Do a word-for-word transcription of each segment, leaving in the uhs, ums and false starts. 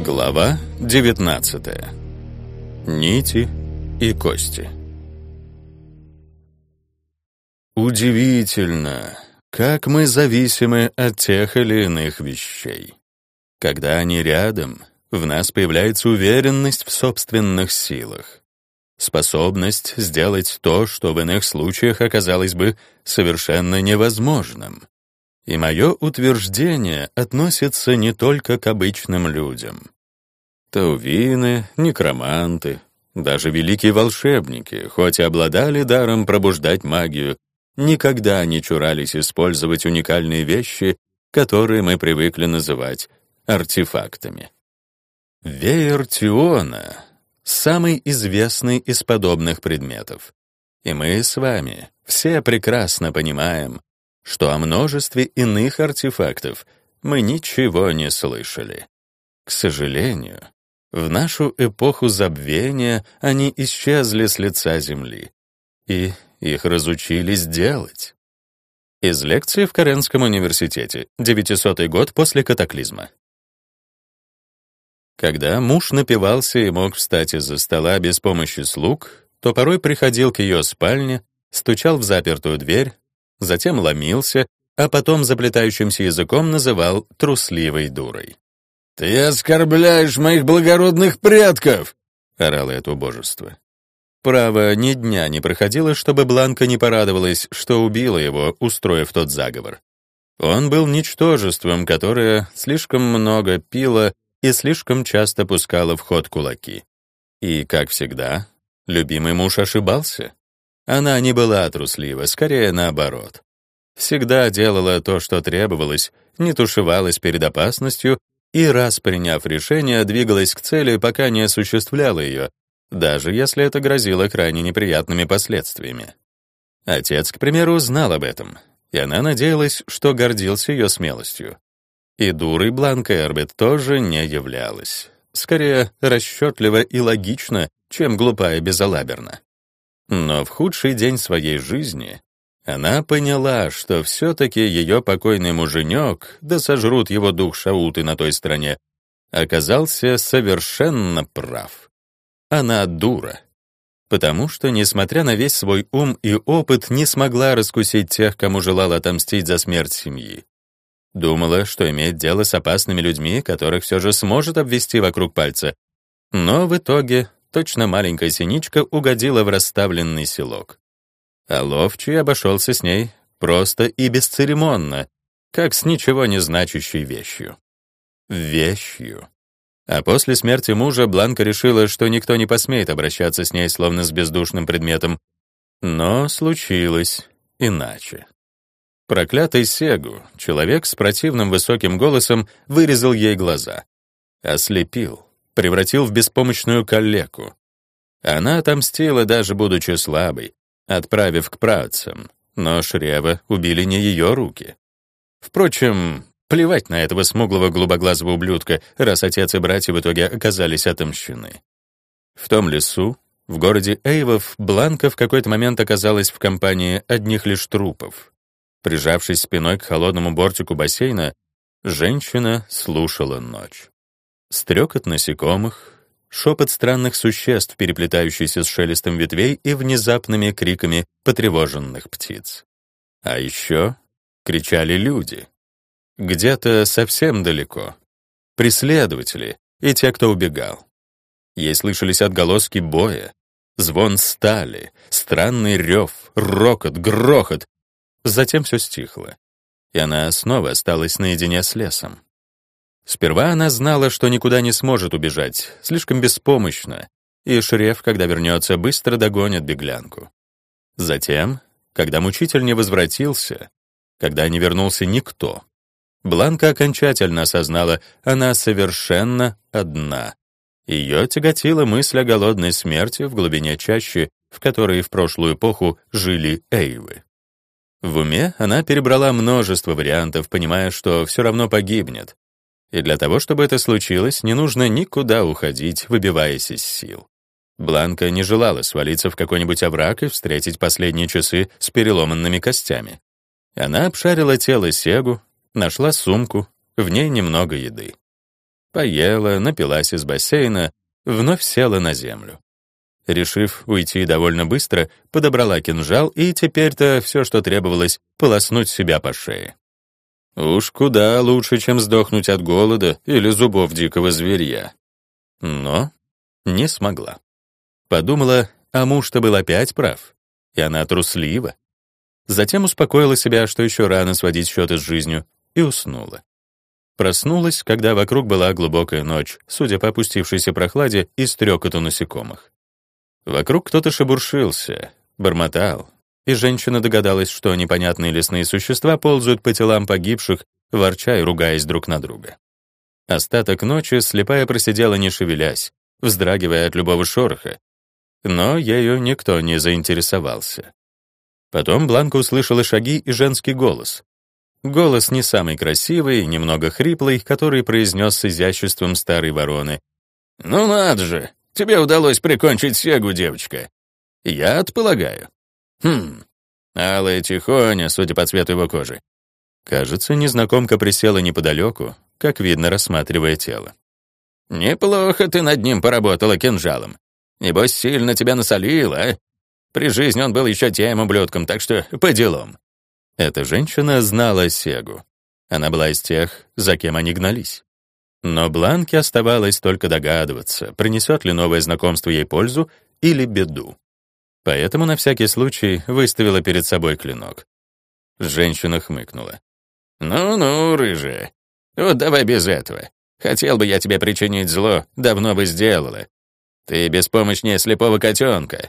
Глава девятнадцатая. Нити и кости. Удивительно, как мы зависимы от тех или иных вещей. Когда они рядом, в нас появляется уверенность в собственных силах, способность сделать то, что в иных случаях оказалось бы совершенно невозможным. И мое утверждение относится не только к обычным людям. Таувины, некроманты, даже великие волшебники, хоть и обладали даром пробуждать магию, никогда не чурались использовать уникальные вещи, которые мы привыкли называть артефактами. Веер Тиона — самый известный из подобных предметов. И мы с вами все прекрасно понимаем, что о множестве иных артефактов мы ничего не слышали. К сожалению, в нашу эпоху забвения они исчезли с лица Земли, и их разучились делать. Из лекции в Каренском университете, девятисотый год после катаклизма. Когда муж напивался и мог встать из-за стола без помощи слуг, то порой приходил к ее спальне, стучал в запертую дверь, затем ломился, а потом заплетающимся языком называл трусливой дурой. «Ты оскорбляешь моих благородных предков!» — орало это убожество. Право, ни дня не проходило, чтобы Бланка не порадовалась, что убила его, устроив тот заговор. Он был ничтожеством, которое слишком много пило и слишком часто пускало в ход кулаки. И, как всегда, любимый муж ошибался. Она не была труслива, скорее наоборот. Всегда делала то, что требовалось, не тушевалась перед опасностью и, раз приняв решение, двигалась к цели, пока не осуществляла ее, даже если это грозило крайне неприятными последствиями. Отец, к примеру, знал об этом, и она надеялась, что гордился ее смелостью. И дурой Бланка Эрбет тоже не являлась. Скорее, расчетливо и логично, чем глупа и безалаберна. Но в худший день своей жизни она поняла, что все-таки ее покойный муженек, да сожрут его дух шауты на той стороне, оказался совершенно прав. Она дура. Потому что, несмотря на весь свой ум и опыт, не смогла раскусить тех, кому желала отомстить за смерть семьи. Думала, что имеет дело с опасными людьми, которых все же сможет обвести вокруг пальца. Но в итоге точно маленькая синичка угодила в расставленный селок. А ловчий обошелся с ней просто и бесцеремонно, как с ничего не значащей вещью. Вещью. А после смерти мужа Бланка решила, что никто не посмеет обращаться с ней словно с бездушным предметом. Но случилось иначе. Проклятый Сегу, человек с противным высоким голосом, вырезал ей глаза. Ослепил, превратил в беспомощную калеку. Она отомстила, даже будучи слабой, отправив к праотцам, но Шрева убили не ее руки. Впрочем, плевать на этого смуглого голубоглазого ублюдка, раз отец и братья в итоге оказались отомщены. В том лесу, в городе Эйвов, Бланка в какой-то момент оказалась в компании одних лишь трупов. Прижавшись спиной к холодному бортику бассейна, женщина слушала ночь. Стрекот насекомых, шепот странных существ, переплетающийся с шелестом ветвей и внезапными криками потревоженных птиц. А еще кричали люди. Где-то совсем далеко. Преследователи и те, кто убегал. Ей слышались отголоски боя, звон стали, странный рев, рокот, грохот. Затем все стихло, и она снова осталась наедине с лесом. Сперва она знала, что никуда не сможет убежать, слишком беспомощна, и Шрев, когда вернется, быстро догонит беглянку. Затем, когда мучитель не возвратился, когда не вернулся никто, Бланка окончательно осознала, она совершенно одна. Ее тяготила мысль о голодной смерти в глубине чащи, в которой в прошлую эпоху жили Эйвы. В уме она перебрала множество вариантов, понимая, что все равно погибнет. И для того, чтобы это случилось, не нужно никуда уходить, выбиваясь из сил. Бланка не желала свалиться в какой-нибудь овраг и встретить последние часы с переломанными костями. Она обшарила тело Сегу, нашла сумку, в ней немного еды. Поела, напилась из бассейна, вновь села на землю. Решив уйти довольно быстро, подобрала кинжал, и теперь-то все, что требовалось, полоснуть себя по шее. Уж куда лучше, чем сдохнуть от голода или зубов дикого зверья. Но не смогла. Подумала, а муж-то был опять прав, и она труслива. Затем успокоила себя, что еще рано сводить счеты с жизнью, и уснула. Проснулась, когда вокруг была глубокая ночь, судя по опустившейся прохладе и стрекоту насекомых. Вокруг кто-то шебуршился, бормотал, и женщина догадалась, что непонятные лесные существа ползают по телам погибших, ворча и ругаясь друг на друга. Остаток ночи слепая просидела, не шевелясь, вздрагивая от любого шороха, но ею никто не заинтересовался. Потом Бланка услышала шаги и женский голос. Голос не самый красивый, немного хриплый, который произнес с изяществом старой вороны. «Ну надо же, тебе удалось прикончить Сегу, девочка. Яд, полагаю?» «Хм, алая тихоня, судя по цвету его кожи». Кажется, незнакомка присела неподалеку, как видно, рассматривая тело. «Неплохо ты над ним поработала кинжалом. Небось, сильно тебя насолила, а? При жизни он был еще тем ублюдком, так что по делам». Эта женщина знала Сегу. Она была из тех, за кем они гнались. Но Бланке оставалось только догадываться, принесет ли новое знакомство ей пользу или беду. Поэтому на всякий случай выставила перед собой клинок. Женщина хмыкнула. «Ну-ну, рыжая, вот давай без этого. Хотел бы я тебе причинить зло, давно бы сделала. Ты беспомощнее слепого котенка.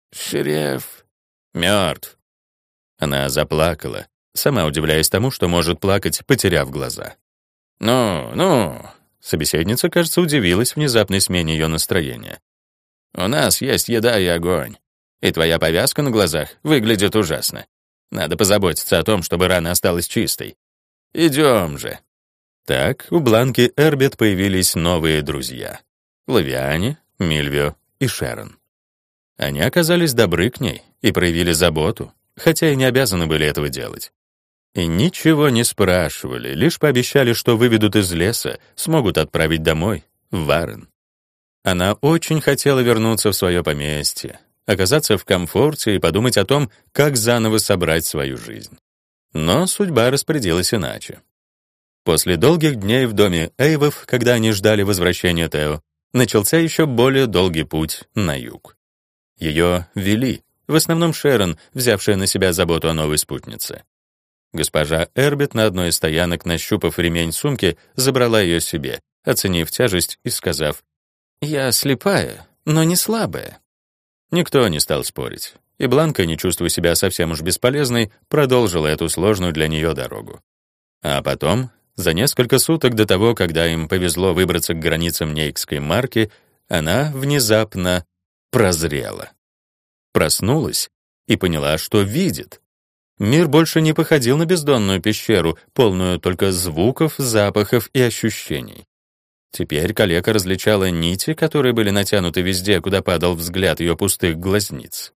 Шереф мертв». Она заплакала, сама удивляясь тому, что может плакать, потеряв глаза. «Ну, ну...» Собеседница, кажется, удивилась внезапной смене ее настроения. «У нас есть еда и огонь, и твоя повязка на глазах выглядит ужасно. Надо позаботиться о том, чтобы рана осталась чистой. Идем же». Так у Бланки Эрбет появились новые друзья — Лавиане, Мильвио и Шерон. Они оказались добры к ней и проявили заботу, хотя и не обязаны были этого делать. И ничего не спрашивали, лишь пообещали, что выведут из леса, смогут отправить домой, в Варен. Она очень хотела вернуться в свое поместье, оказаться в комфорте и подумать о том, как заново собрать свою жизнь. Но судьба распорядилась иначе. После долгих дней в доме Эйвов, когда они ждали возвращения Тео, начался еще более долгий путь на юг. Ее вели, в основном Шерон, взявшая на себя заботу о новой спутнице. Госпожа Эрбет на одной из стоянок, нащупав ремень сумки, забрала ее себе, оценив тяжесть и сказав: «Я слепая, но не слабая». Никто не стал спорить, и Бланка, не чувствуя себя совсем уж бесполезной, продолжила эту сложную для нее дорогу. А потом, за несколько суток до того, когда им повезло выбраться к границам Нейкской марки, она внезапно прозрела. Проснулась и поняла, что видит. Мир больше не походил на бездонную пещеру, полную только звуков, запахов и ощущений. Теперь калека различала нити, которые были натянуты везде, куда падал взгляд ее пустых глазниц.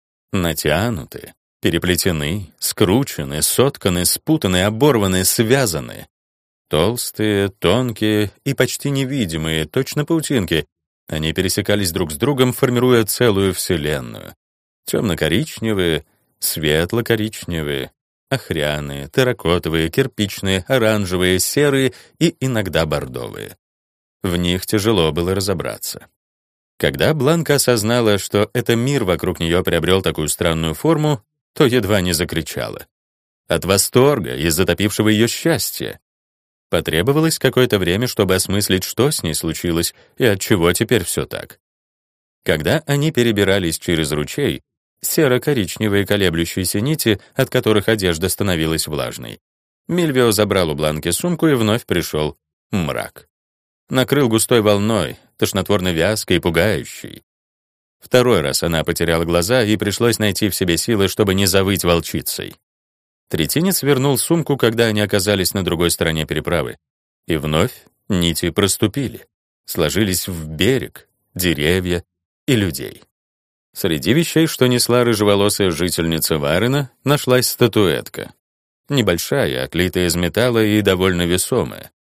Натянуты, переплетены, скручены, сотканы, спутаны, оборваны, связаны. Толстые, тонкие и почти невидимые, точно паутинки, они пересекались друг с другом, формируя целую вселенную. Темно-коричневые, светло-коричневые, охряные, терракотовые, кирпичные, оранжевые, серые и иногда бордовые. В них тяжело было разобраться. Когда Бланка осознала, что этот мир вокруг нее приобрел такую странную форму, то едва не закричала. От восторга и затопившего ее счастья. Потребовалось какое-то время, чтобы осмыслить, что с ней случилось и отчего теперь все так. Когда они перебирались через ручей, серо-коричневые колеблющиеся нити, от которых одежда становилась влажной, Мильвио забрал у Бланки сумку и вновь пришел мрак. Накрыл густой волной, тошнотворно-вязкой и пугающей. Второй раз она потеряла глаза, и пришлось найти в себе силы, чтобы не завыть волчицей. Третинец вернул сумку, когда они оказались на другой стороне переправы. И вновь нити проступили, сложились в берег, деревья и людей. Среди вещей, что несла рыжеволосая жительница Варена, нашлась статуэтка. Небольшая, отлитая из металла и довольно весомая.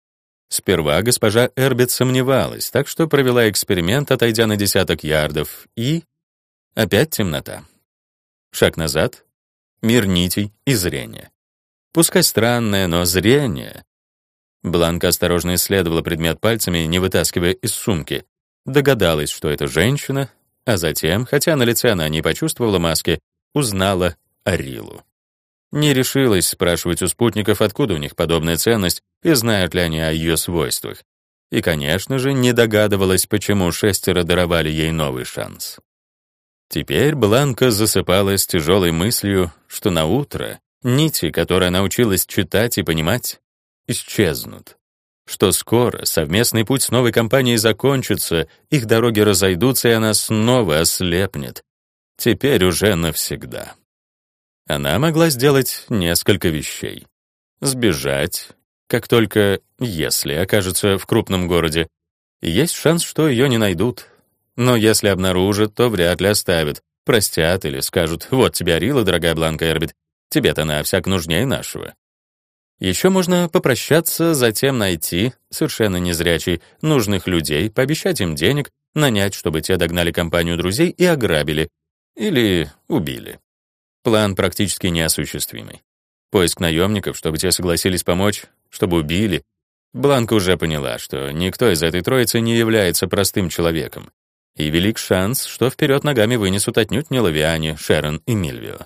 Сперва госпожа Эрбит сомневалась, так что провела эксперимент, отойдя на десяток ярдов, и... опять темнота. Шаг назад. Мир нитей и зрения. Пускай странное, но зрение. Бланка осторожно исследовала предмет пальцами, не вытаскивая из сумки. Догадалась, что это женщина, а затем, хотя на лице она не почувствовала маски, узнала Арилу. Не решилась спрашивать у спутников, откуда у них подобная ценность и знают ли они о ее свойствах. И, конечно же, не догадывалась, почему шестеро даровали ей новый шанс. Теперь Бланка засыпала с тяжелой мыслью, что на утро нити, которые она училась читать и понимать, исчезнут. Что скоро совместный путь с новой компанией закончится, их дороги разойдутся, и она снова ослепнет. Теперь уже навсегда. Она могла сделать несколько вещей. Сбежать, как только, если окажется в крупном городе. Есть шанс, что ее не найдут. Но если обнаружат, то вряд ли оставят. Простят или скажут: «Вот тебе Арила, дорогая Бланка Эрбит, тебе-то она всяк нужнее нашего». Еще можно попрощаться, затем найти, совершенно незрячий, нужных людей, пообещать им денег, нанять, чтобы те догнали компанию друзей и ограбили. Или убили. План практически неосуществимый. Поиск наемников, чтобы те согласились помочь, чтобы убили. Бланка уже поняла, что никто из этой троицы не является простым человеком. И велик шанс, что вперед ногами вынесут отнюдь не Лавиане, Шерон и Мильвио.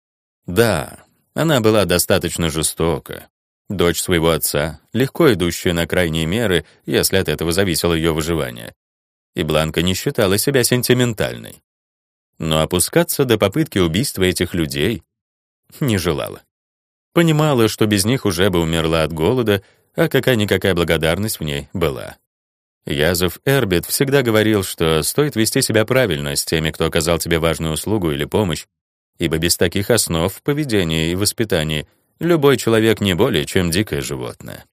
Да, она была достаточно жестока. Дочь своего отца, легко идущая на крайние меры, если от этого зависело ее выживание. И Бланка не считала себя сентиментальной. Но опускаться до попытки убийства этих людей не желала. Понимала, что без них уже бы умерла от голода, а какая-никакая благодарность в ней была. Язов Эрбит всегда говорил, что стоит вести себя правильно с теми, кто оказал тебе важную услугу или помощь, ибо без таких основ в поведении и воспитании любой человек не более чем дикое животное.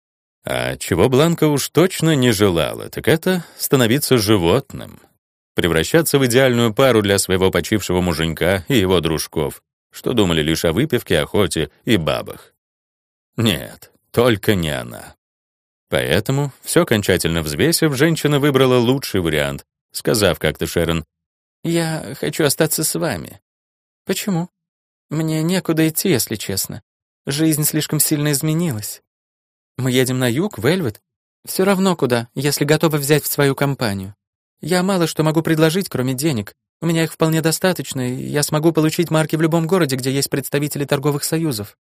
А чего Бланка уж точно не желала, так это становиться животным. Превращаться в идеальную пару для своего почившего муженька и его дружков, что думали лишь о выпивке, охоте и бабах. Нет, только не она. Поэтому, все окончательно взвесив, женщина выбрала лучший вариант, сказав как-то Шерон: «Я хочу остаться с вами». «Почему?» «Мне некуда идти, если честно. Жизнь слишком сильно изменилась. Мы едем на юг, в Эльвет. Все равно куда, если готова взять в свою компанию. Я мало что могу предложить, кроме денег. У меня их вполне достаточно, и я смогу получить марки в любом городе, где есть представители торговых союзов».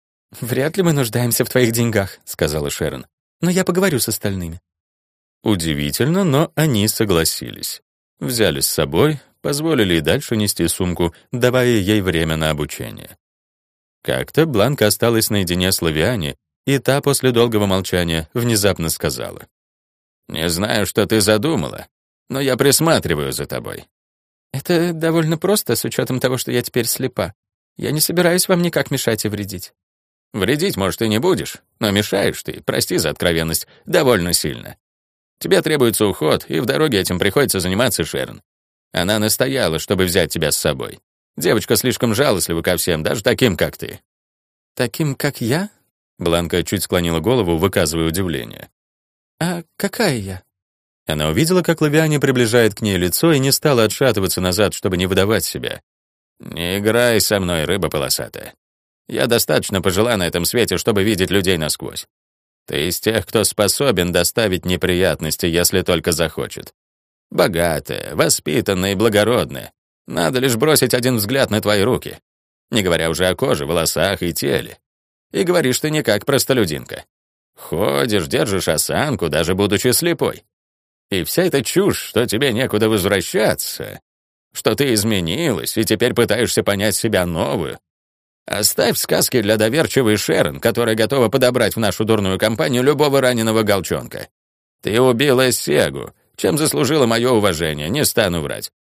«Вряд ли мы нуждаемся в твоих деньгах», — сказала Шерон. «Но я поговорю с остальными». Удивительно, но они согласились. Взяли с собой, позволили и дальше нести сумку, давая ей время на обучение. Как-то Бланка осталась наедине с Лавиане, и та после долгого молчания внезапно сказала: «Не знаю, что ты задумала, но я присматриваю за тобой». «Это довольно просто, с учетом того, что я теперь слепа. Я не собираюсь вам никак мешать и вредить». «Вредить, может, и не будешь, но мешаешь ты, прости за откровенность, довольно сильно. Тебе требуется уход, и в дороге этим приходится заниматься Шерон. Она настояла, чтобы взять тебя с собой. Девочка слишком жалостлива ко всем, даже таким, как ты». «Таким, как я?» Бланка чуть склонила голову, выказывая удивление. «А какая я?» Она увидела, как Лавиане приближает к ней лицо, и не стала отшатываться назад, чтобы не выдавать себя. «Не играй со мной, рыба полосатая. Я достаточно пожила на этом свете, чтобы видеть людей насквозь. Ты из тех, кто способен доставить неприятности, если только захочет. Богатая, воспитанная и благородная. Надо лишь бросить один взгляд на твои руки. Не говоря уже о коже, волосах и теле. И говоришь ты не как простолюдинка. Ходишь, держишь осанку, даже будучи слепой. И вся эта чушь, что тебе некуда возвращаться, что ты изменилась и теперь пытаешься понять себя новую. Оставь сказки для доверчивой Шерон, которая готова подобрать в нашу дурную компанию любого раненого галчонка. Ты убила Сегу, чем заслужила мое уважение, не стану врать.